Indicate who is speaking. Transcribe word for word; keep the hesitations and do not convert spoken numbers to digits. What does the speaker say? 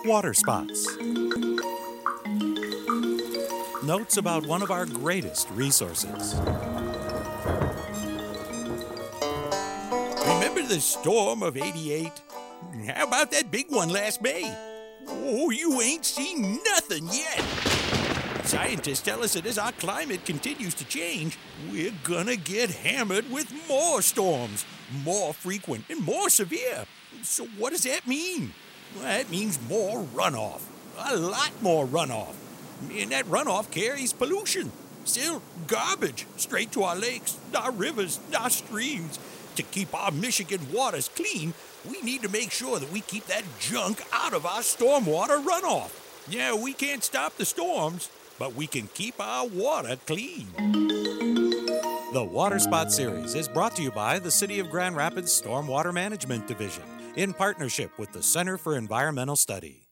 Speaker 1: Water spots. Notes about one of our greatest resources.
Speaker 2: Remember the storm of eighty-eight? How about that big one last May? Oh, you ain't seen nothing yet. Scientists tell us that as our climate continues to change, we're gonna get hammered with more storms, more frequent and more severe. So what does that mean? Well, that means more runoff, a lot more runoff. And that runoff carries pollution, still garbage, straight to our lakes, our rivers, our streams. To keep our Michigan waters clean, we need to make sure that we keep that junk out of our stormwater runoff. Yeah, we can't stop the storms, but we can keep our water clean.
Speaker 1: The Water Spot Series is brought to you by the City of Grand Rapids Stormwater Management Division in partnership with the Center for Environmental Study.